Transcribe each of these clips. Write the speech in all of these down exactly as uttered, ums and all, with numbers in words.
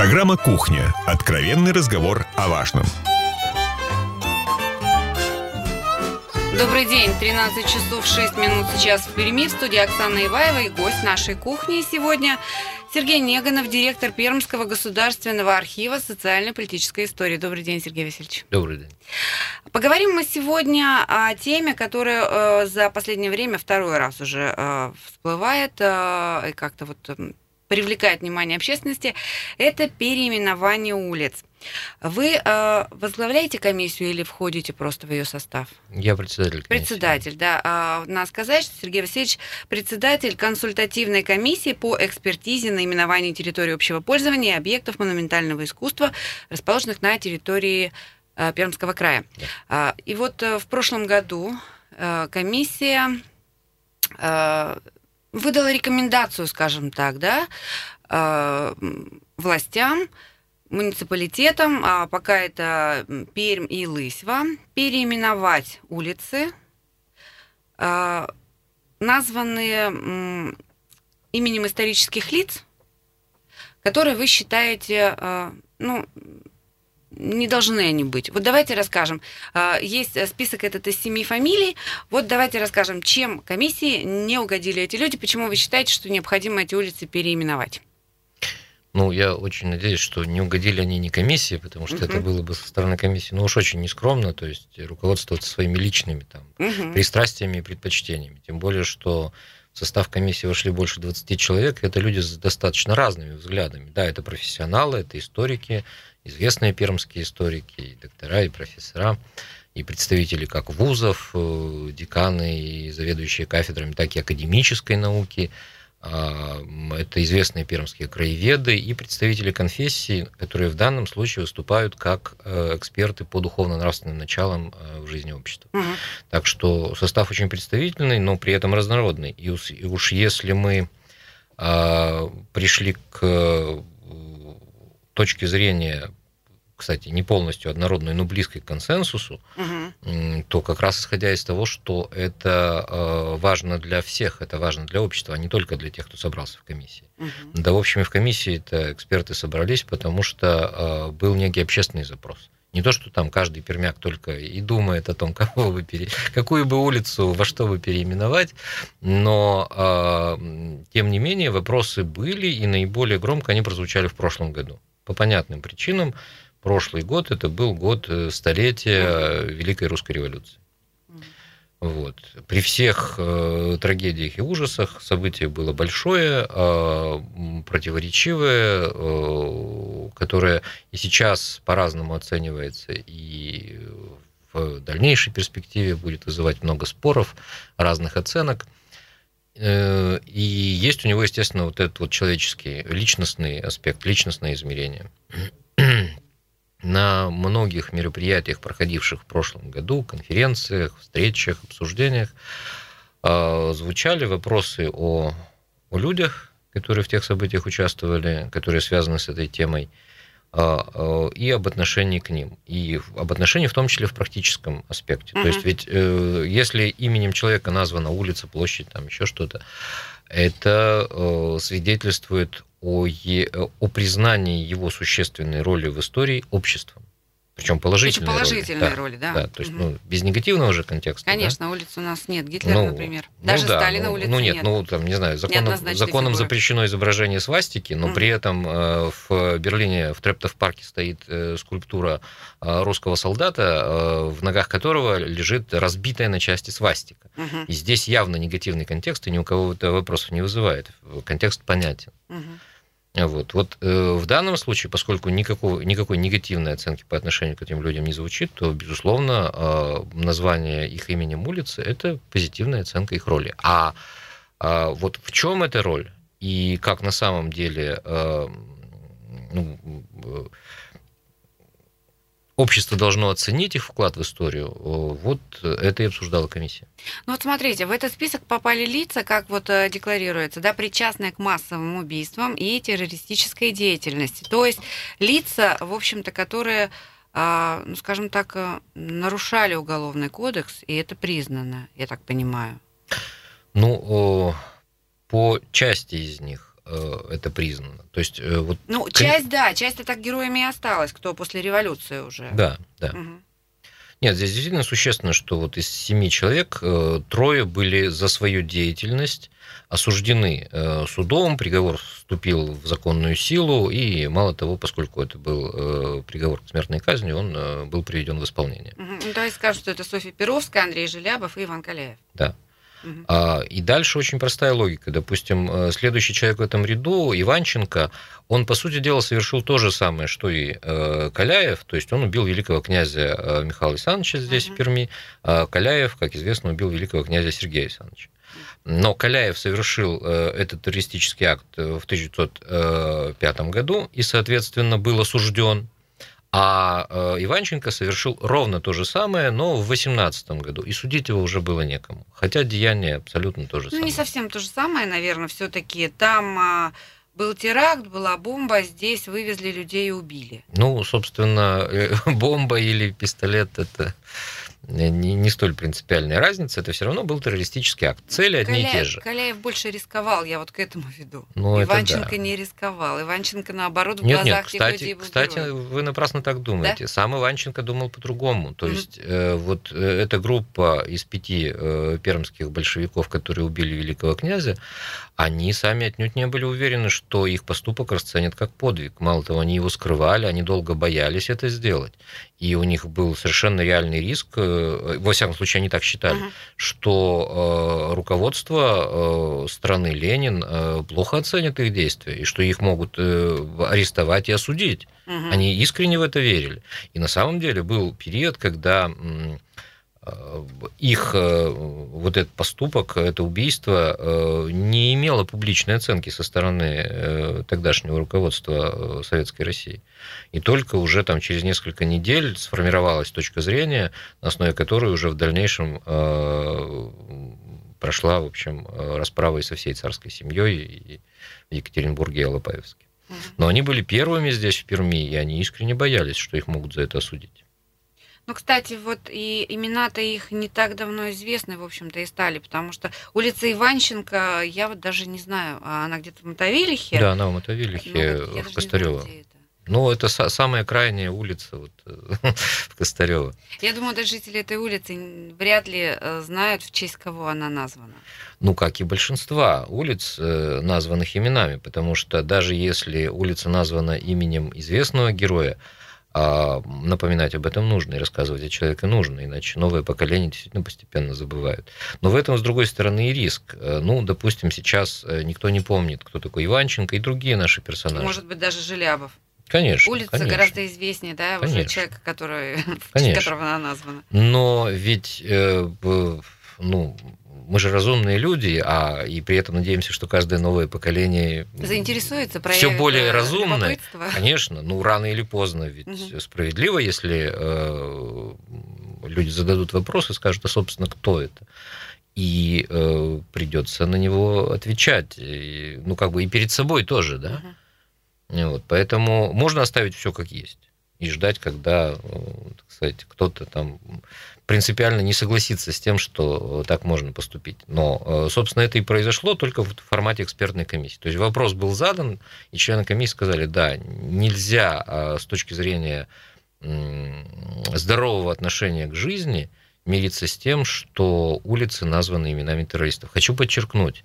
Программа «Кухня». Откровенный разговор о важном. Добрый день. тринадцать часов шесть минут сейчас в Перми. В студии Оксана Иваева и гость нашей кухни сегодня Сергей Неганов, директор Пермского государственного архива социально-политической истории. Добрый день, Сергей Васильевич. Добрый день. Поговорим мы сегодня о теме, которая э, за последнее время второй раз уже э, всплывает э, и как-то вот э, привлекает внимание общественности. Это переименование улиц. Вы э, возглавляете комиссию или входите просто в ее состав? Я председатель комиссии. Председатель, да. А, надо сказать, что Сергей Васильевич председатель консультативной комиссии по экспертизе наименований территории общего пользования и объектов монументального искусства, расположенных на территории э, Пермского края. Да. А, и вот э, в прошлом году э, комиссия э, выдала рекомендацию, скажем так, да, э, властям, муниципалитетам, а пока это Пермь и Лысьва, переименовать улицы, э, названные э, именем исторических лиц, которые вы считаете, э, ну, не должны они быть. Вот давайте расскажем. Э, есть список этот из семи фамилий. Вот давайте расскажем, чем комиссии не угодили эти люди, почему вы считаете, что необходимо эти улицы переименовать. Ну, я очень надеюсь, что не угодили они не комиссии, потому что uh-huh. это было бы со стороны комиссии, ну уж очень нескромно, то есть руководствоваться своими личными там, uh-huh. пристрастиями и предпочтениями. Тем более, что в состав комиссии вошли больше двадцати человек, и это люди с достаточно разными взглядами. Да, это профессионалы, это историки, известные пермские историки, и доктора, и профессора, и представители как вузов, деканы и заведующие кафедрами, так и академической науки. Это известные пермские краеведы и представители конфессий, которые в данном случае выступают как эксперты по духовно-нравственным началам в жизни общества. Угу. Так что состав очень представительный, но при этом разнородный. И уж если мы пришли к точке зрения, кстати, не полностью однородной, но близкой к консенсусу, угу. то как раз исходя из того, что это важно для всех, это важно для общества, а не только для тех, кто собрался в комиссии. Угу. Да, в общем, и в комиссии-то эксперты собрались, потому что был некий общественный запрос. Не то, что там каждый пермяк только и думает о том, кого бы пере... какую бы улицу во что бы переименовать, но, тем не менее, вопросы были, и наиболее громко они прозвучали в прошлом году. По понятным причинам. Прошлый год это был год столетия Великой Русской революции. Вот. При всех э, трагедиях и ужасах событие было большое, э, противоречивое, э, которое и сейчас по-разному оценивается, и в дальнейшей перспективе будет вызывать много споров, разных оценок. Э, и есть у него, естественно, вот этот вот человеческий, личностный аспект, личностное измерение. На многих мероприятиях, проходивших в прошлом году, конференциях, встречах, обсуждениях, звучали вопросы о, о людях, которые в тех событиях участвовали, которые связаны с этой темой, и об отношении к ним. И об отношении в том числе в практическом аспекте. Uh-huh. То есть ведь если именем человека названа улица, площадь, там еще что-то, это свидетельствует О, е, о признании его существенной роли в истории обществом. Причем положительной роли. Положительной роли, да. да. То есть, угу. ну, без негативного же контекста. Конечно, да? улиц у нас нет. Гитлера, ну, например. Ну, Даже да, Сталина ну, улицы ну, нет. нет. Ну, там, не знаю, законом, законом запрещено изображение свастики, но угу. при этом э, в Берлине, в Трептов-парке стоит э, скульптура э, русского солдата, э, в ногах которого лежит разбитая на части свастика. Угу. И здесь явно негативный контекст, и ни у кого это вопросов не вызывает. Контекст понятен. Угу. Вот, вот э, в данном случае, поскольку никакого, никакой негативной оценки по отношению к этим людям не звучит, то, безусловно, э, название их именем улицы – это позитивная оценка их роли. А э, вот в чем эта роль и как на самом деле э, ну, э, общество должно оценить их вклад в историю, вот это и обсуждала комиссия. Ну вот смотрите, в этот список попали лица, как вот декларируется, да, причастные к массовым убийствам и террористической деятельности. То есть лица, в общем-то, которые, ну, скажем так, нарушали уголовный кодекс, и это признано, я так понимаю. Ну, по части из них. это признано. То есть, вот... Ну, часть, да, часть так героями и осталась, кто после революции уже. Да, да. Угу. Нет, здесь действительно существенно, что вот из семи человек трое были за свою деятельность осуждены судом, приговор вступил в законную силу, и мало того, поскольку это был приговор к смертной казни, он был приведен в исполнение. Угу. Ну, давайте скажем, что это Софья Перовская, Андрей Желябов и Иван Каляев. Да. Угу. И дальше очень простая логика. Допустим, следующий человек в этом ряду, Иванченко, он, по сути дела, совершил то же самое, что и Каляев, то есть он убил великого князя Михаила Александровича здесь, угу. в Перми, а Каляев, как известно, убил великого князя Сергея Александровича. Но Каляев совершил этот террористический акт в тысяча девятьсот пятом году и, соответственно, был осужден. А Иванченко совершил ровно то же самое, но в восемнадцатом году. И судить его уже было некому. Хотя деяние абсолютно то же самое. Ну, не совсем то же самое, наверное, все-таки. Там был теракт, была бомба, здесь вывезли людей и убили. Ну, собственно, бомба или пистолет – это не, не столь принципиальная разница, это все равно был террористический акт. Цели одни Каля... и те же. Каляев больше рисковал, я вот к этому веду. Ну, Иванченко да. не рисковал. Иванченко, наоборот, в нет, глазах нет, кстати, тех людей был кстати, героем. вы напрасно так думаете. Да? Сам Иванченко думал по-другому. То mm-hmm. есть э, вот э, эта группа из пяти э, пермских большевиков, которые убили великого князя, они сами отнюдь не были уверены, что их поступок расценят как подвиг. Мало того, они его скрывали, они долго боялись это сделать. И у них был совершенно реальный риск, э, во всяком случае, они так считали, uh-huh. что э, руководство э, страны Ленин э, плохо оценит их действия, и что их могут э, арестовать и осудить. Uh-huh. Они искренне в это верили. И на самом деле был период, когда э, их э, вот этот поступок, это убийство э, не имело публичной оценки со стороны э, тогдашнего руководства Советской России. И только уже там через несколько недель сформировалась точка зрения, на основе которой уже в дальнейшем э, прошла, в общем, расправа и со всей царской семьей и в Екатеринбурге и Алапаевске. Но они были первыми здесь, в Перми, и они искренне боялись, что их могут за это осудить. Ну, кстати, вот и имена-то их не так давно известны, в общем-то, и стали, потому что улица Иванченко, я вот даже не знаю, она где-то в Мотовилихе? Да, она в Мотовилихе, ну, в Костарёво. Ну, это самая крайняя улица вот, в Костарёво. Я думаю, даже жители этой улицы вряд ли знают, в честь кого она названа. Ну, как и большинства улиц, названных именами, потому что даже если улица названа именем известного героя, напоминать об этом нужно и рассказывать о человеке нужно, иначе новое поколение действительно постепенно забывают. Но в этом, с другой стороны, и риск. Ну, допустим, сейчас никто не помнит, кто такой Иванченко и другие наши персонажи. Может быть, даже Желябов. Конечно. Улица конечно. гораздо известнее, да, конечно. уже человека, который, в честь которого она названа. Но ведь, ну, мы же разумные люди, а и при этом надеемся, что каждое новое поколение заинтересуется, все более разумное. Конечно, ну рано или поздно, ведь угу. справедливо, если э, люди зададут вопрос и скажут, а собственно, кто это? И э, придется на него отвечать, и, ну как бы и перед собой тоже, да. Угу. Вот, поэтому можно оставить все как есть и ждать, когда, так сказать, кто-то там принципиально не согласится с тем, что так можно поступить. Но, собственно, это и произошло только в формате экспертной комиссии. То есть вопрос был задан, и члены комиссии сказали, да, нельзя с точки зрения здорового отношения к жизни мириться с тем, что улицы названы именами террористов. Хочу подчеркнуть,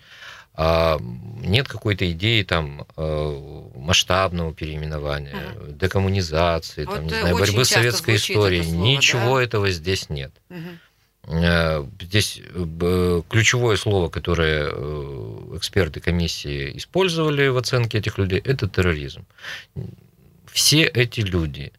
нет какой-то идеи там масштабного переименования, ага. декоммунизации, вот там, не знаю, борьбы с советской историей. Слово, Ничего да? этого здесь нет. Угу. Здесь ключевое слово, которое эксперты комиссии использовали в оценке этих людей, это терроризм. Все эти люди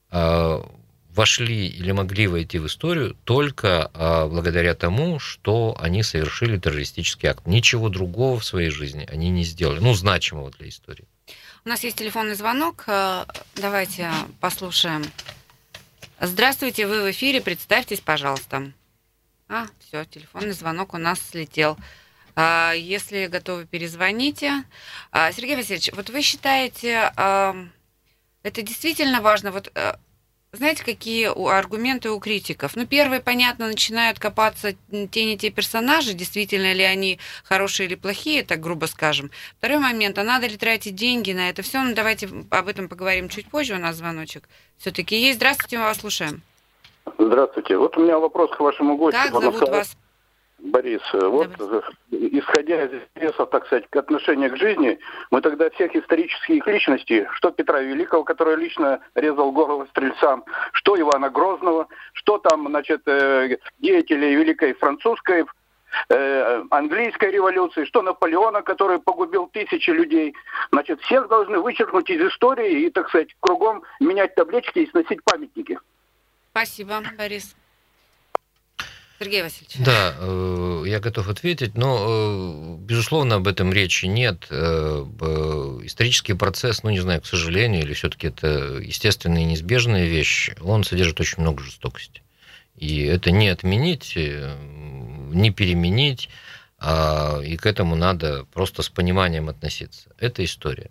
вошли или могли войти в историю только а, благодаря тому, что они совершили террористический акт. Ничего другого в своей жизни они не сделали, ну, значимого для истории. У нас есть телефонный звонок, давайте послушаем. Здравствуйте, вы в эфире, представьтесь, пожалуйста. А, все, телефонный звонок у нас слетел. Если готовы, перезвоните. Сергей Васильевич, вот вы считаете, это действительно важно, вот знаете, какие аргументы у критиков? Ну, первый, понятно, начинают копаться те не те персонажи, действительно ли они хорошие или плохие, так грубо скажем. Второй момент, а надо ли тратить деньги на это все? Ну, давайте об этом поговорим чуть позже, у нас звоночек все-таки есть. Здравствуйте, мы вас слушаем. Здравствуйте. Вот у меня вопрос к вашему гостю. Как зовут вас? Борис. Вот, исходя из интереса, так сказать, к отношению к жизни, мы тогда всех исторических личностей, что Петра Великого, который лично резал головы стрельцам, что Ивана Грозного, что там, значит, деятелей Великой Французской, английской революции, что Наполеона, который погубил тысячи людей. Значит, всех должны вычеркнуть из истории и, так сказать, кругом менять таблички и сносить памятники. Спасибо, Борис. Сергей Васильевич. Да, я готов ответить, но, безусловно, об этом речи нет. Исторический процесс, ну, не знаю, к сожалению, или все-таки это естественная и неизбежная вещь, он содержит очень много жестокости. И это не отменить, не переменить, и к этому надо просто с пониманием относиться. Это история.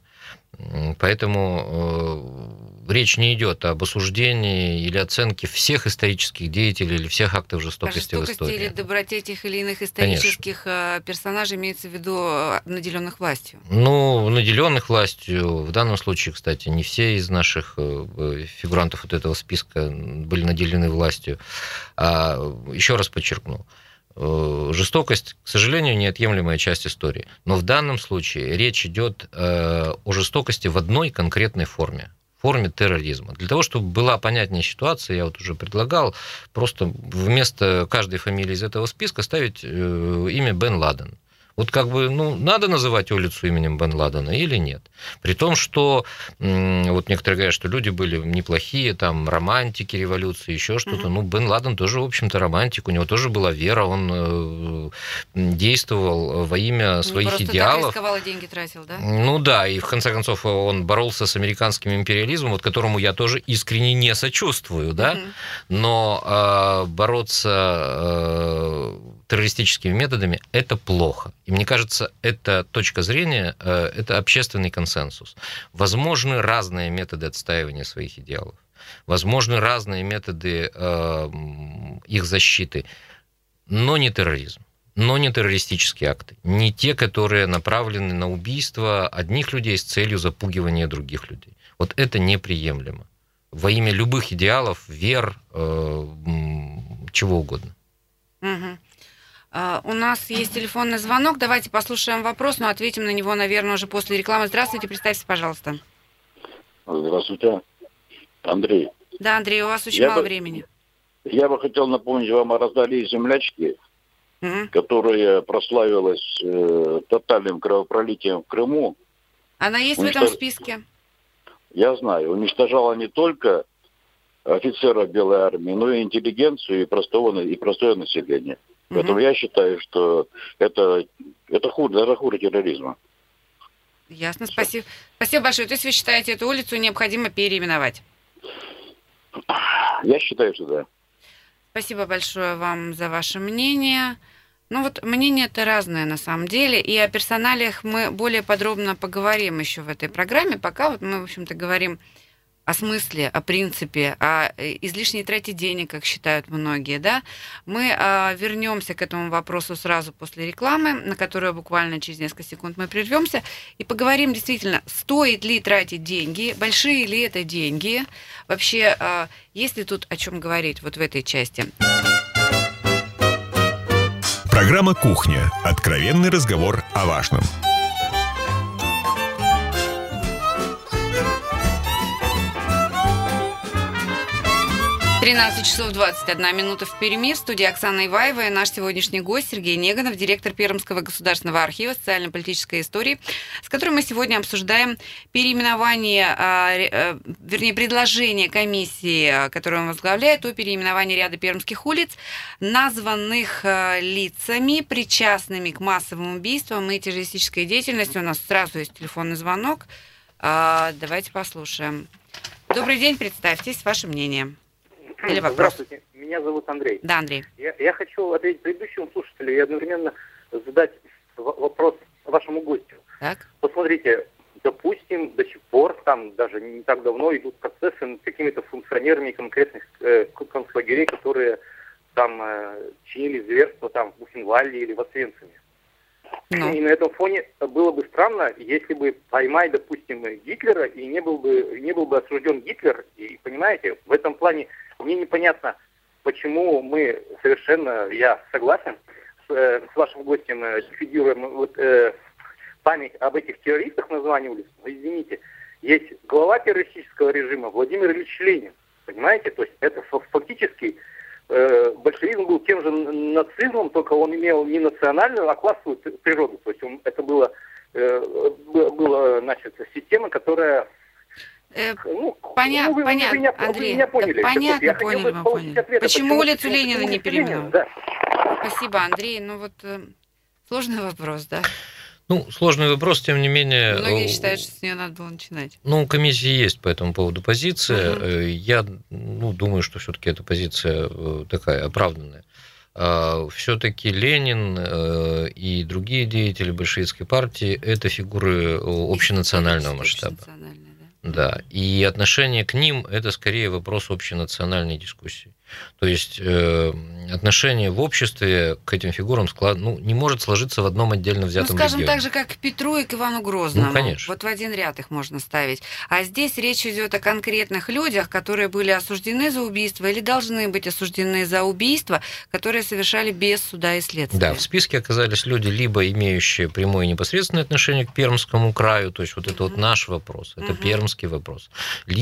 Поэтому речь не идет об осуждении или оценке всех исторических деятелей или всех актов жестокости, жестокости в истории. Или доброте тех или иных исторических Конечно. персонажей имеется в виду наделенных властью? Ну, наделенных властью, в данном случае, кстати, не все из наших фигурантов вот этого списка были наделены властью. А, еще раз подчеркну, жестокость, к сожалению, неотъемлемая часть истории. Но в данном случае речь идет о жестокости в одной конкретной форме. Форме терроризма. Для того, чтобы была понятнее ситуация, я вот уже предлагал просто вместо каждой фамилии из этого списка ставить имя Бен Ладен. Вот как бы, ну, надо называть улицу именем Бен Ладена или нет? При том, что вот некоторые говорят, что люди были неплохие, там, романтики революции, еще что-то. Mm-hmm. Ну, Бен Ладен тоже, в общем-то, романтик, у него тоже была вера, он действовал во имя Не своих просто идеалов. Так рисковал и деньги тратил, да? Ну да, и в конце концов он боролся с американским империализмом, вот которому я тоже искренне не сочувствую, да? Mm-hmm. Но э, бороться э, террористическими методами – это плохо. И мне кажется, эта точка зрения, это общественный консенсус. Возможны разные методы отстаивания своих идеалов, возможны разные методы их защиты, но не терроризм, но не террористические акты, не те, которые направлены на убийство одних людей с целью запугивания других людей. Вот это неприемлемо. Во имя любых идеалов, вер, чего угодно. Угу. Uh, у нас есть телефонный звонок. Давайте послушаем вопрос, но ответим на него, наверное, уже после рекламы. Здравствуйте, представьте, пожалуйста. Здравствуйте, Андрей. Да, Андрей, у вас очень я мало бы, времени. Я бы хотел напомнить вам о раздали землячки, угу. которая прославилась э, тотальным кровопролитием в Крыму. Она есть Уничтож... в этом списке? Я знаю. Уничтожала не только офицеров Белой армии, но и интеллигенцию, и простого, и простое население. Поэтому угу. я считаю, что это, это хуже, даже хуже терроризма. Ясно, спасибо. Спасибо большое. То есть вы считаете, эту улицу необходимо переименовать? Я считаю, что да. Спасибо большое вам за ваше мнение. Ну вот мнения-то разные на самом деле, и о персоналиях мы более подробно поговорим еще в этой программе. Пока вот мы, в общем-то, говорим о смысле, о принципе, о излишней трате денег, как считают многие, да, мы а, вернемся к этому вопросу сразу после рекламы, на которую буквально через несколько секунд мы прервемся, и поговорим действительно, стоит ли тратить деньги, большие ли это деньги, вообще, а, есть ли тут о чем говорить вот в этой части. Программа «Кухня». Откровенный разговор о важном. тринадцать часов двадцать одна минута в Перми. В студии Оксана Иваева и наш сегодняшний гость Сергей Неганов, директор Пермского государственного архива социально-политической истории, с которым мы сегодня обсуждаем переименование, вернее, предложение комиссии, которую он возглавляет, о переименовании ряда пермских улиц, названных лицами, причастными к массовым убийствам и террористической деятельности. У нас сразу есть телефонный звонок. Давайте послушаем. Добрый день, представьтесь, ваше мнение. Или вопрос? Здравствуйте, меня зовут Андрей. Да, Андрей. Я, я хочу ответить предыдущему слушателю и одновременно задать вопрос вашему гостю. Так. Вот смотрите, допустим, до сих пор, там даже не так давно идут процессы над какими-то функционерами конкретных э, концлагерей, которые там э, чинили зверство там, в Бухенвальде или в Освенциме. No. И на этом фоне было бы странно, если бы поймать, допустим, Гитлера, и не был бы, не был бы осужден Гитлер. И, понимаете, в этом плане мне непонятно, почему мы совершенно, я согласен с, с вашим гостем, ликвидируем вот, э, память об этих террористах, название улиц. Но, извините, есть глава террористического режима Владимир Ильич Ленин. Понимаете, то есть это фактически... большевизм был тем же нацизмом, только он имел не национальную, а классовую природу. То есть он, это было, э, была, значит, система, которая... Э, ну, Поня... ну, вы, понятно, вы меня, Андрей, вы меня поняли. Да, понятно, я поняли, мы поняли. Ответа, почему, почему улицу Ленина не переименовали? Да. Спасибо, Андрей. Ну вот э, сложный вопрос, да? Ну, сложный вопрос, тем не менее... Многие считают, что с нее надо было начинать. Ну, у комиссии есть по этому поводу позиция. Угу. Я ну, думаю, что все-таки эта позиция такая оправданная. Все-таки Ленин и другие деятели большевистской партии – это фигуры общенационального масштаба. Да, и отношение к ним – это скорее вопрос общенациональной дискуссии. То есть э, отношение в обществе к этим фигурам склад... ну, не может сложиться в одном отдельно взятом регионе. Ну, скажем так же, как к Петру и к Ивану Грозному. Ну, конечно. Вот в один ряд их можно ставить. А здесь речь идет о конкретных людях, которые были осуждены за убийство или должны быть осуждены за убийство, которые совершали без суда и следствия. Да, в списке оказались люди, либо имеющие прямое и непосредственное отношение к Пермскому краю, то есть вот это uh-huh. вот наш вопрос, это uh-huh. пермский вопрос,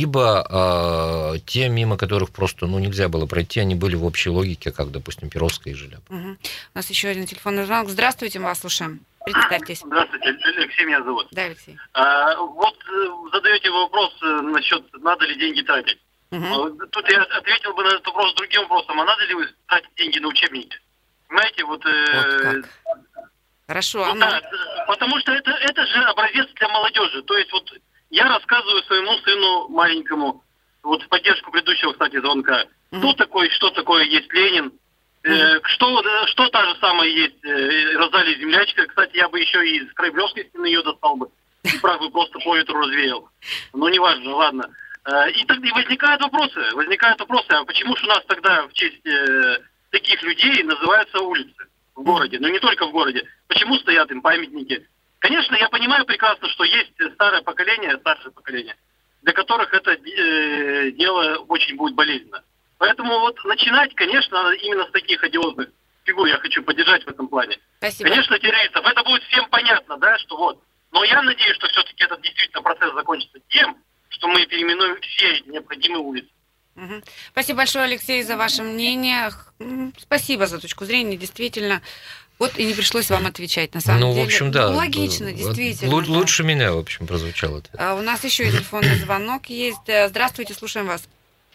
либо э, те, мимо которых просто ну, нельзя было пройти, они были в общей логике, как, допустим, Перовская и Желяб. Угу. У нас еще один телефонный звонок. Здравствуйте, мы вас слушаем. Представьтесь. Здравствуйте, Алексей меня зовут. Да, Алексей. А, вот задаете вопрос насчет, надо ли деньги тратить. Угу. Тут я ответил бы на этот вопрос другим вопросом. А надо ли вы тратить деньги на учебники? Понимаете, вот... вот как? Хорошо. Вот, да, потому что это, это же образец для молодежи. То есть вот я рассказываю своему сыну маленькому, вот в поддержку предыдущего, кстати, звонка, Uh-huh. Кто такой, что такое есть Ленин, uh-huh. э, что, что та же самая есть э, Розалия Землячка. Кстати, я бы еще и из Кремлевской стены ее достал бы, и прах бы просто по ветру развеял. Но неважно, ладно. Э, и тогда и возникают вопросы, возникают вопросы, а почему же у нас тогда в честь э, таких людей называются улицы в городе, но не только в городе. Почему стоят им памятники? Конечно, я понимаю прекрасно, что есть старое поколение, старшее поколение, для которых это э, дело очень будет болезненно. Поэтому вот начинать, конечно, надо именно с таких одиозных фигур. Я хочу поддержать в этом плане. Спасибо. Конечно, террористов. Это будет всем понятно, да, что вот. Но я надеюсь, что все-таки этот действительно процесс закончится тем, что мы переименуем все необходимые улицы. Угу. Спасибо большое, Алексей, за ваше мнение. Спасибо за точку зрения. Действительно, вот и не пришлось вам отвечать, на самом ну, деле. Ну, в общем, да. Ну, логично, действительно. Л- лучше да. меня, в общем, прозвучал ответ. А у нас еще и телефонный звонок есть. Здравствуйте, слушаем вас.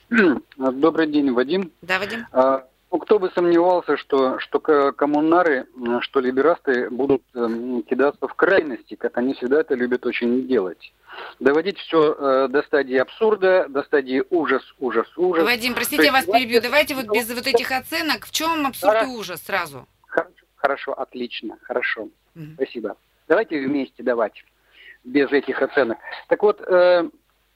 Добрый день, Вадим. Да, Вадим. А, ну, кто бы сомневался, что, что коммунары, что либерасты будут э, кидаться в крайности, как они всегда это любят очень делать. Доводить все э, до стадии абсурда, до стадии ужас, ужас, ужас. Вадим, простите, я вас перебью. Давайте вот без вот этих оценок. В чем абсурд и ужас сразу? Хорошо, хорошо, отлично, хорошо. Угу. Спасибо. Давайте вместе давать, без этих оценок. Так вот... Э,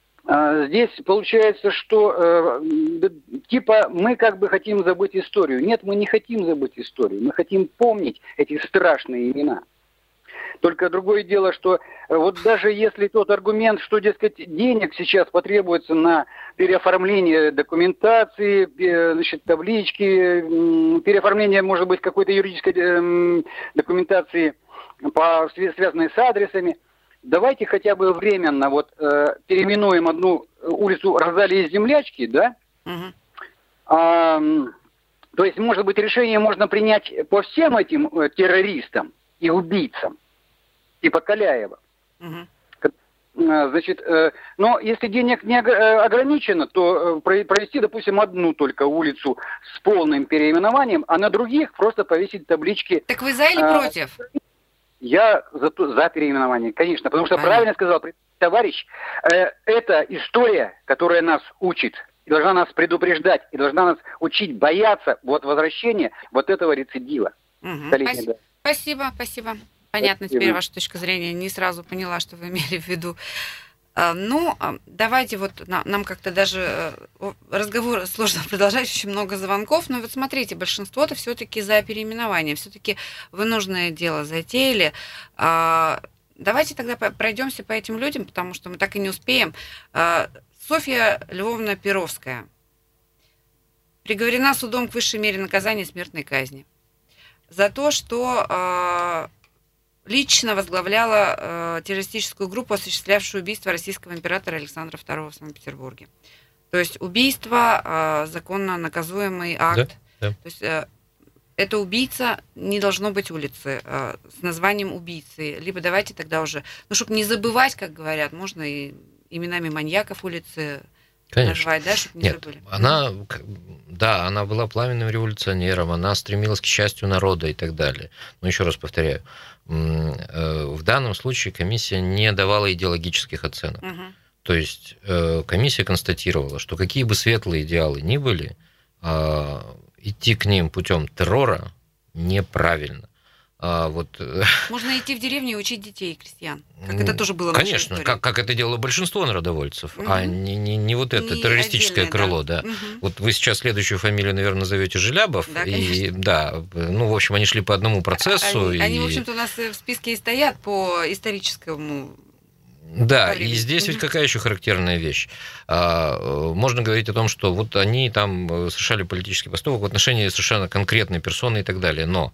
Здесь получается, что э, типа мы как бы хотим забыть историю. Нет, мы не хотим забыть историю. Мы хотим помнить эти страшные имена. Только другое дело, что вот даже если тот аргумент, что, дескать, денег сейчас потребуется на переоформление документации, значит, таблички, переоформление, может быть, какой-то юридической э, документации, по, связанной с адресами, давайте хотя бы временно вот э, переименуем одну улицу Розалии Землячки, да? Uh-huh. А, то есть, может быть, решение можно принять по всем этим э, террористам и убийцам, типа Каляева. Uh-huh. А, значит, э, но если денег не ограничено, то э, провести, допустим, одну только улицу с полным переименованием, а на других просто повесить таблички. Так вы за или э, против? Я за, за переименование, конечно, потому что Понятно. Правильно сказал товарищ, э, это история, которая нас учит, и должна нас предупреждать, и должна нас учить бояться вот возвращения вот этого рецидива. Угу. Спасибо, спасибо. спасибо. Понятно теперь ваша точка зрения. Не сразу поняла, что вы имели в виду. Ну, давайте вот нам как-то даже разговор сложно продолжать, очень много звонков, но вот смотрите, большинство-то все-таки за переименование, все-таки вы нужное дело затеяли. Давайте тогда пройдемся по этим людям, потому что мы так и не успеем. Софья Львовна Перовская приговорена судом к высшей мере наказания смертной казни за то, что лично возглавляла э, террористическую группу, осуществлявшую убийство российского императора Александра второго в Санкт-Петербурге. То есть убийство, э, законно наказуемый акт. Да, да. То есть э, это убийца, не должно быть улицы э, с названием убийцы. Либо давайте тогда уже, ну, чтобы не забывать, как говорят, можно и именами маньяков улицы Конечно. назвать, да, чтобы не Нет, забыли. Она, да, она была пламенным революционером, она стремилась к счастью народа и так далее. Но еще раз повторяю, в данном случае комиссия не давала идеологических оценок. Угу. То есть комиссия констатировала, что какие бы светлые идеалы ни были, идти к ним путем террора неправильно. А вот... Можно идти в деревню и учить детей, крестьян. Как это тоже было в нашей Конечно, истории. как, как это делало большинство народовольцев, угу. а не, не, не вот это не террористическое крыло. Да. Да. Угу. Вот вы сейчас следующую фамилию, наверное, назовете Желябов. Да, и, да, ну, в общем, они шли по одному процессу. Они, и... они, в общем-то, у нас в списке и стоят по историческому... Да, и здесь ведь какая еще характерная вещь. Можно говорить о том, что вот они там совершали политический поступок в отношении совершенно конкретной персоны и так далее, но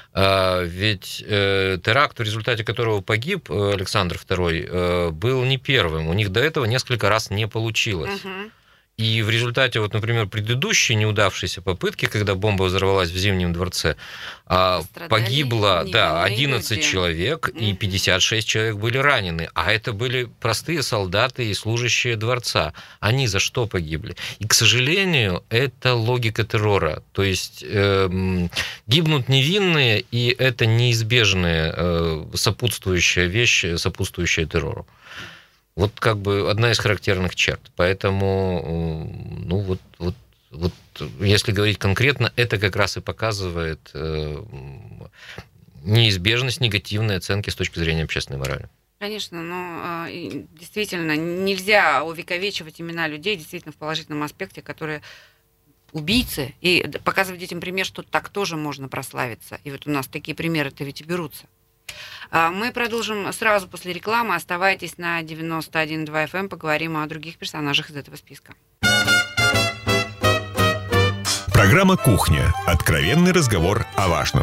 ведь теракт, в результате которого погиб Александр второй, был не первым. У них до этого несколько раз не получилось. Угу. И в результате, вот, например, предыдущей неудавшейся попытки, когда бомба взорвалась в Зимнем дворце, пострадали погибло да, одиннадцать люди. Человек, mm-hmm. и пятьдесят шесть человек были ранены. А это были простые солдаты и служащие дворца. Они за что погибли? И, к сожалению, это логика террора. То есть э, гибнут невинные, и это неизбежная э, сопутствующая вещь, сопутствующая террору. Вот как бы одна из характерных черт. Поэтому, ну вот, вот, вот если говорить конкретно, это как раз и показывает э, неизбежность негативной оценки с точки зрения общественной морали. Конечно, но э, действительно нельзя увековечивать имена людей действительно в положительном аспекте, которые убийцы, и показывать детям пример, что так тоже можно прославиться. И вот у нас такие примеры-то ведь и берутся. Мы продолжим сразу после рекламы. Оставайтесь на девяносто один и два эф эм. Поговорим о других персонажах из этого списка. Программа «Кухня». Откровенный разговор о важном.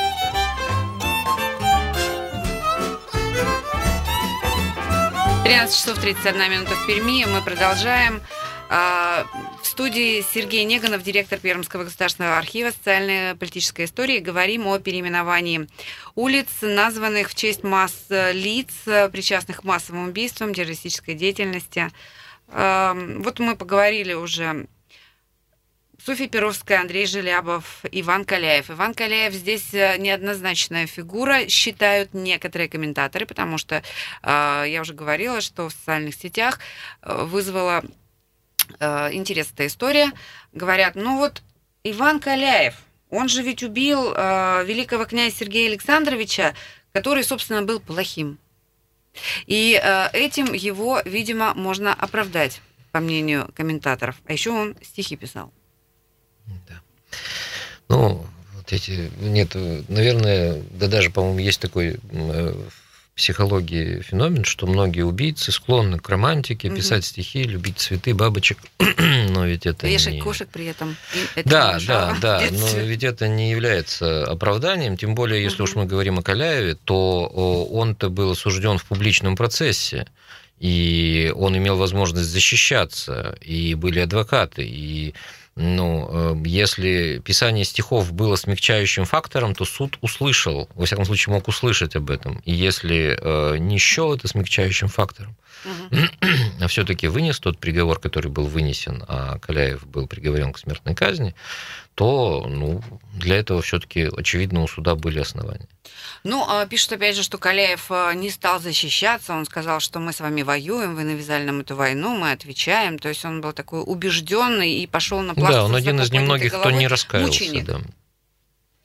тринадцать часов тридцать одна минута в Перми. Мы продолжаем. В студии Сергей Неганов, директор Пермского государственного архива социальной и политической истории. Говорим о переименовании улиц, названных в честь масс лиц, причастных к массовым убийствам, террористической деятельности. Вот мы поговорили уже. Софья Перовская, Андрей Желябов, Иван Каляев. Иван Каляев здесь неоднозначная фигура, считают некоторые комментаторы, потому что я уже говорила, что в социальных сетях вызвала интерес эта история. Говорят, ну вот Иван Каляев, он же ведь убил э, великого князя Сергея Александровича, который, собственно, был плохим. И э, этим его, видимо, можно оправдать, по мнению комментаторов. А еще он стихи писал. Да. Ну, вот эти... Нет, наверное, да даже, по-моему, есть такой... Э, психологии феномен, что многие убийцы склонны к романтике, угу. писать стихи, любить цветы, бабочек, но ведь это вешать не... кошек при этом. Это да, да, да, но ведь это не является оправданием, тем более, если угу. уж мы говорим о Каляеве, то он-то был осужден в публичном процессе, и он имел возможность защищаться, и были адвокаты, и ну, если писание стихов было смягчающим фактором, то суд услышал, во всяком случае мог услышать об этом. И если э, не счел это смягчающим фактором, угу. а все-таки вынес тот приговор, который был вынесен, а Каляев был приговорен к смертной казни, то ну, для этого все-таки, очевидно, у суда были основания. Ну, пишут опять же, что Каляев не стал защищаться, он сказал, что мы с вами воюем, вы навязали нам эту войну, мы отвечаем, то есть он был такой убежденный и пошел на плаху. Да, он один из немногих, кто не раскаялся. Да.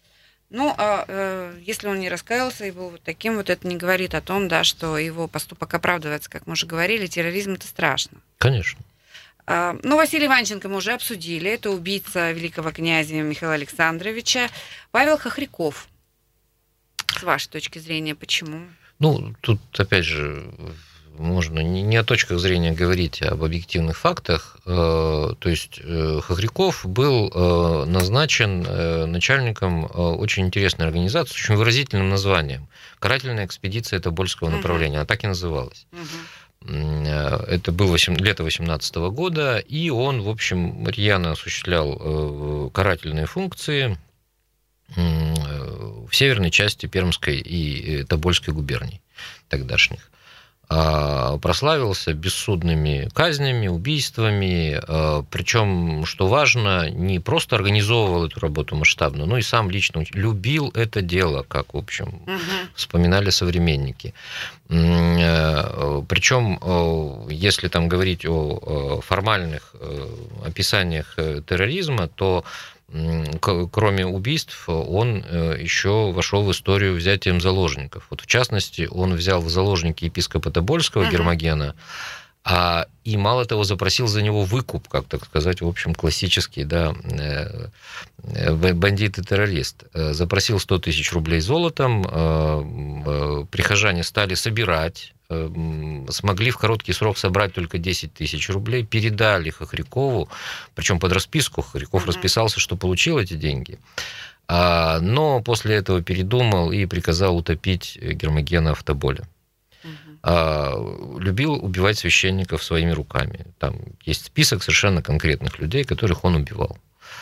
Ну, а э, если он не раскаялся и был вот таким, вот это не говорит о том, да, что его поступок оправдывается, как мы уже говорили, терроризм – это страшно. Конечно. А, ну, Василий Иванченко мы уже обсудили, это убийца великого князя Михаила Александровича. Павел Хохряков. С вашей точки зрения, почему? Ну, тут, опять же, можно не о точках зрения говорить, а об объективных фактах. То есть Хохряков был назначен начальником очень интересной организации, с очень выразительным названием. Карательная экспедиция Тобольского направления. Она так и называлась. Это было лето восемнадцатого года, и он, в общем, рьяно осуществлял карательные функции в северной части Пермской и Тобольской губерний тогдашних. Прославился бессудными казнями, убийствами, причем, что важно, не просто организовывал эту работу масштабно, но и сам лично любил это дело, как, в общем, угу. вспоминали современники. Причем, если там говорить о формальных описаниях терроризма, то кроме убийств, он еще вошел в историю взятием заложников. Вот в частности, он взял в заложники епископа Тобольского, uh-huh. Гермогена, а, и мало того, запросил за него выкуп, как так сказать, в общем, классический, да, бандит и террорист. Запросил сто тысяч рублей золотом, прихожане стали собирать, смогли в короткий срок собрать только десять тысяч рублей, передали Хохрякову, причем под расписку. Хохряков mm-hmm. расписался, что получил эти деньги, но после этого передумал и приказал утопить Гермогена в Тоболе. Mm-hmm. Любил убивать священников своими руками. Там есть список совершенно конкретных людей, которых он убивал.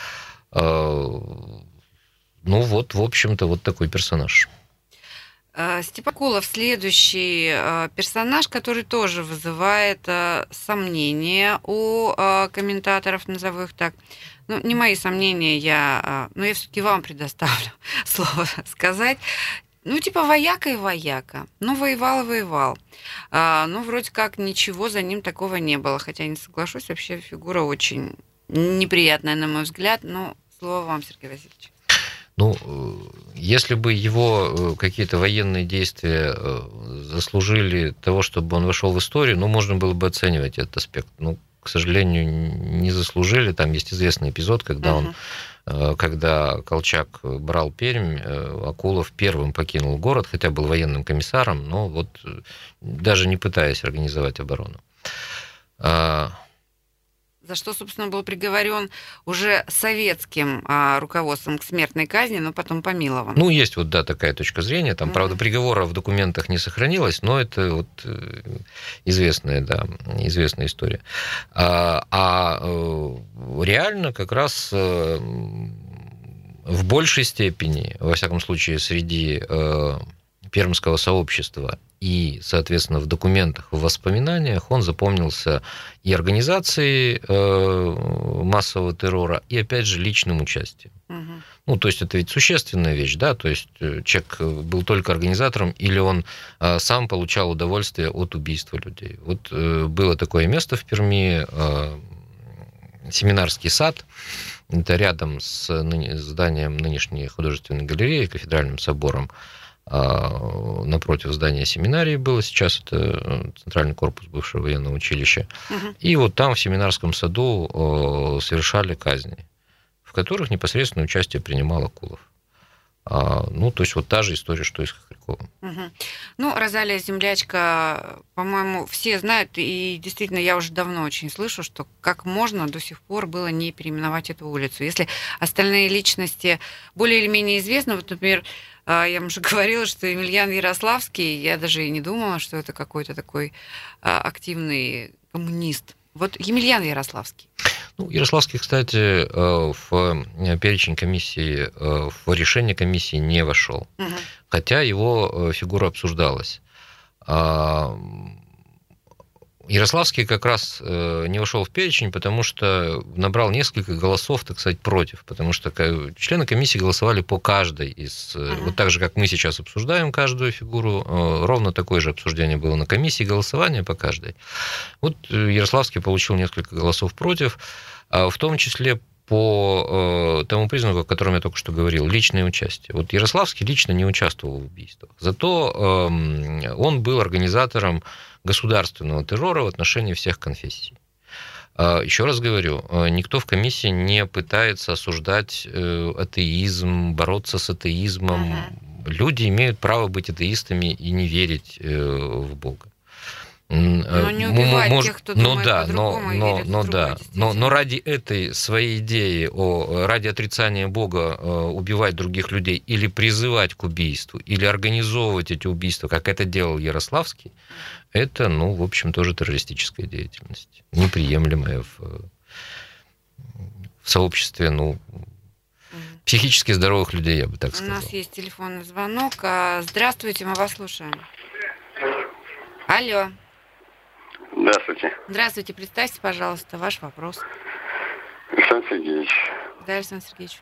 Ну вот, в общем-то, вот такой персонаж. Степакулов следующий персонаж, который тоже вызывает сомнения у комментаторов, назову их так. Ну, не мои сомнения, я, но я все-таки вам предоставлю слово сказать. Ну, типа вояка и вояка. Ну, воевал и воевал. Ну, вроде как ничего за ним такого не было. Хотя, не соглашусь, вообще фигура очень неприятная, на мой взгляд. Но слово вам, Сергей Васильевич. Ну, если бы его какие-то военные действия заслужили того, чтобы он вошел в историю, ну, можно было бы оценивать этот аспект. Ну, к сожалению, не заслужили. Там есть известный эпизод, когда он, uh-huh. когда Колчак брал Пермь, Акулов первым покинул город, хотя был военным комиссаром, но вот даже не пытаясь организовать оборону. За что, собственно, был приговорен уже советским а, руководством к смертной казни, но потом помилован. Ну, есть вот, да, такая точка зрения. Там, mm-hmm. правда, приговора в документах не сохранилось, но это вот известная, да, известная история. А, а реально как раз в большей степени, во всяком случае, среди пермского сообщества и, соответственно, в документах, в воспоминаниях он запомнился и организацией массового террора, и, опять же, личным участием. Угу. Ну, то есть это ведь существенная вещь, да, то есть человек был только организатором, или он сам получал удовольствие от убийства людей. Вот было такое место в Перми, Семинарский сад, это рядом с зданием нынешней художественной галереи, кафедральным собором, напротив здания семинарии было, сейчас это центральный корпус бывшего военного училища. Угу. И вот там в Семинарском саду совершали казни, в которых непосредственно участие принимал Акулов. Ну, то есть вот та же история, что и с Хохряковым. Угу. Ну, Розалия Землячка, по-моему, все знают, и действительно я уже давно очень слышу, что как можно до сих пор было не переименовать эту улицу. Если остальные личности более или менее известны, вот, например, я вам уже говорила, что Емельян Ярославский, я даже и не думала, что это какой-то такой активный коммунист. Вот Емельян Ярославский. Ну, Ярославский, кстати, в перечень комиссии, в решение комиссии не вошел, угу. хотя его фигура обсуждалась. Ярославский как раз не вошел в перечень, потому что набрал несколько голосов, так сказать, против, потому что члены комиссии голосовали по каждой из... Uh-huh. Вот так же, как мы сейчас обсуждаем каждую фигуру, ровно такое же обсуждение было на комиссии, голосование по каждой. Вот Ярославский получил несколько голосов против, в том числе по тому признаку, о котором я только что говорил, личное участие. Вот Ярославский лично не участвовал в убийствах, зато он был организатором государственного террора в отношении всех конфессий. Еще раз говорю, никто в комиссии не пытается осуждать атеизм, бороться с атеизмом. Ага. Люди имеют право быть атеистами и не верить в Бога. Но не убивать Может, тех, кто ну думает да, по-другому но, и но, верит но, в да, другое, но, но ради этой своей идеи, о, ради отрицания Бога убивать других людей или призывать к убийству, или организовывать эти убийства, как это делал Ярославский, это, ну, в общем, тоже террористическая деятельность, неприемлемая в, в сообществе, ну, психически здоровых людей, я бы так сказал. У нас есть телефонный звонок. Здравствуйте, мы вас слушаем. Алло. Здравствуйте. Здравствуйте, представьте, пожалуйста, ваш вопрос. Александр Сергеевич. Да, Александр Сергеевич.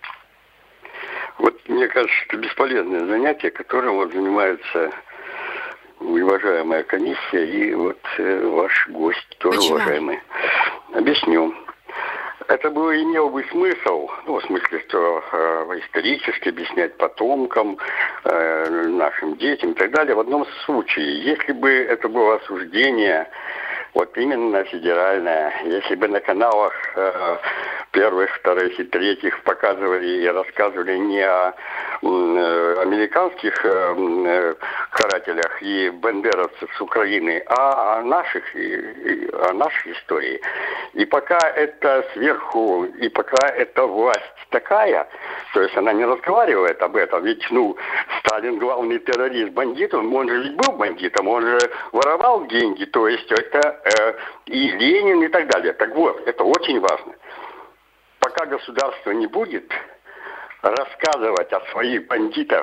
Вот мне кажется, что это бесполезное занятие, которым вот занимается уважаемая комиссия и вот э, ваш гость тоже. Почему? Уважаемый. Объясню. Это бы имел бы смысл, ну, в смысле, что э, исторически объяснять потомкам, э, нашим детям и так далее, в одном случае. Если бы это было осуждение, вот именно федеральное, если бы на каналах э, первых, вторых и третьих показывали и рассказывали не о э, американских э, карателях и бандеровцах с Украины, а о наших, и, и, о нашей истории. И пока это сверху, и пока эта власть такая, то есть она не разговаривает об этом, ведь, ну, Сталин главный террорист, бандит, он, он же ведь был бандитом, он же воровал деньги, то есть это э, и Ленин и так далее. Так вот, это очень важно. Пока государство не будет рассказывать о своих бандитах,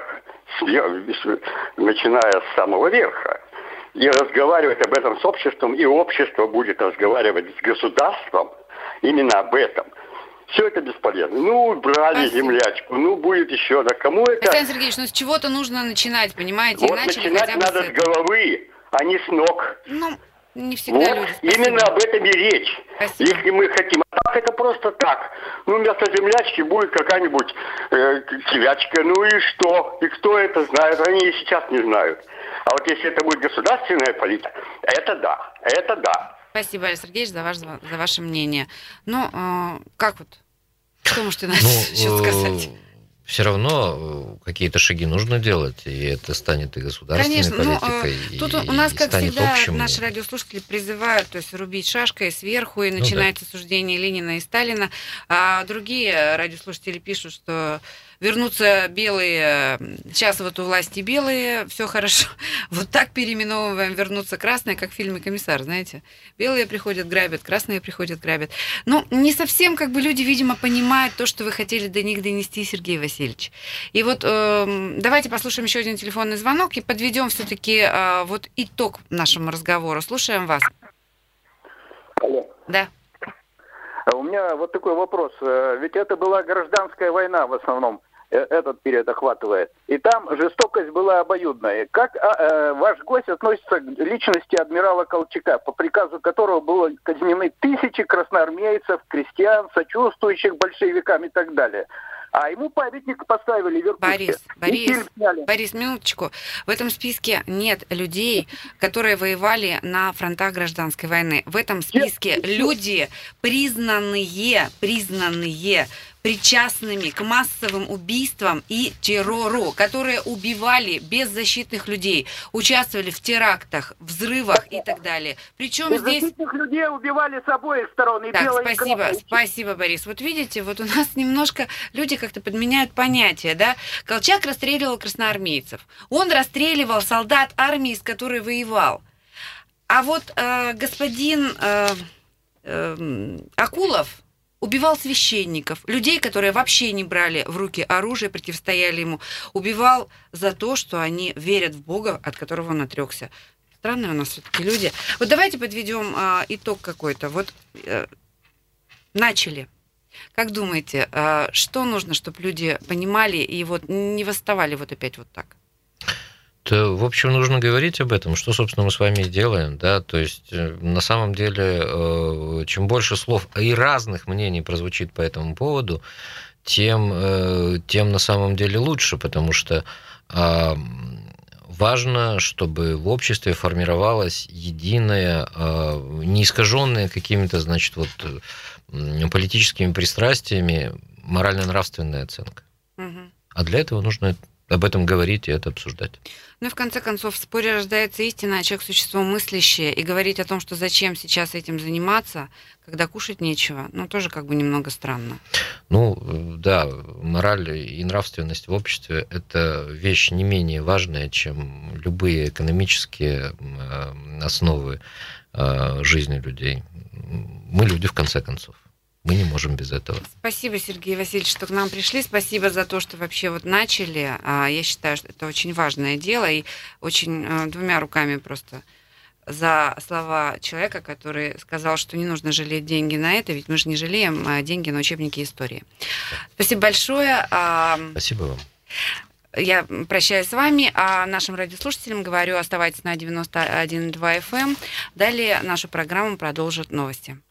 начиная с самого верха, и разговаривать об этом с обществом, и общество будет разговаривать с государством именно об этом. Все это бесполезно. Ну, брали Спасибо. землячку, ну, будет еще, да кому это... Александр Сергеевич, ну, с чего-то нужно начинать, понимаете? Вот Иначе начинать надо с, с головы, а не с ног. Ну, не всегда вот, люди. Спасибо. Именно об этом и речь. Спасибо. Если мы хотим. А так это просто так. Ну, вместо землячки будет какая-нибудь э, телячка. Ну и что? И кто это знает? Они и сейчас не знают. А вот если это будет государственная политика, это да, это да. Спасибо, Александр Сергеевич, за, ваш, за ваше мнение. Ну, э, как вот? Что можете нам ну, еще сказать? Все равно какие-то шаги нужно делать, и это станет и государственной Конечно, политикой, ну, и, тут у нас, и как станет всегда, общим. Наши радиослушатели призывают, то есть рубить шашкой сверху, и начинается ну, да. суждение Ленина и Сталина. А другие радиослушатели пишут, что вернутся белые, сейчас вот у власти белые, все хорошо. Вот так переименовываем, вернутся красные, как в фильме «Комиссар», знаете. Белые приходят, грабят, красные приходят, грабят. Ну, не совсем как бы люди, видимо, понимают то, что вы хотели до них донести, Сергей Васильевич. И вот э, давайте послушаем еще один телефонный звонок и подведем все-таки э, вот итог нашему разговору. Слушаем вас. Алло. Да. У меня вот такой вопрос. Ведь это была гражданская война в основном. Этот период охватывает. И там жестокость была обоюдная. Как а, а, ваш гость относится к личности адмирала Колчака, по приказу которого было казнены тысячи красноармейцев, крестьян, сочувствующих большевикам и так далее? А ему памятник поставили в Иркутске. Борис, Борис, Борис, минуточку. В этом списке нет людей, которые воевали на фронтах гражданской войны. В этом списке люди, признанные, признанные причастными к массовым убийствам и террору, которые убивали беззащитных людей, участвовали в терактах, взрывах и так далее. Причем здесь... Беззащитных людей убивали с обоих сторон. И так, белые, спасибо, и спасибо, Борис. Вот видите, вот у нас немножко люди как-то подменяют понятия, да? Колчак расстреливал красноармейцев. Он расстреливал солдат армии, с которой воевал. А вот э, господин э, э, Акулов убивал священников, людей, которые вообще не брали в руки оружие, противостояли ему. Убивал за то, что они верят в Бога, от которого он отрекся. Странные у нас все-таки люди. Вот давайте подведем а, итог какой-то. Вот а, начали. Как думаете, а, что нужно, чтобы люди понимали и вот не восставали вот опять вот так? В общем, нужно говорить об этом, что, собственно, мы с вами и делаем, да, то есть на самом деле, чем больше слов и разных мнений прозвучит по этому поводу, тем, тем на самом деле лучше, потому что важно, чтобы в обществе формировалась единая, не искаженная какими-то, значит, вот политическими пристрастиями морально-нравственная оценка. Угу. А для этого нужно об этом говорить и это обсуждать. Ну и в конце концов в споре рождается истина, а человек существо мыслящее, и говорить о том, что зачем сейчас этим заниматься, когда кушать нечего, ну тоже как бы немного странно. Ну да, мораль и нравственность в обществе – это вещь не менее важная, чем любые экономические основы жизни людей. Мы люди в конце концов. Мы не можем без этого. Спасибо, Сергей Васильевич, что к нам пришли. Спасибо за то, что вообще вот начали. Я считаю, что это очень важное дело. И очень двумя руками просто за слова человека, который сказал, что не нужно жалеть деньги на это, ведь мы же не жалеем деньги на учебники истории. Спасибо большое. Спасибо вам. Я прощаюсь с вами, а нашим радиослушателям говорю, оставайтесь на девяносто один и два эф эм. Далее нашу программу продолжат новости.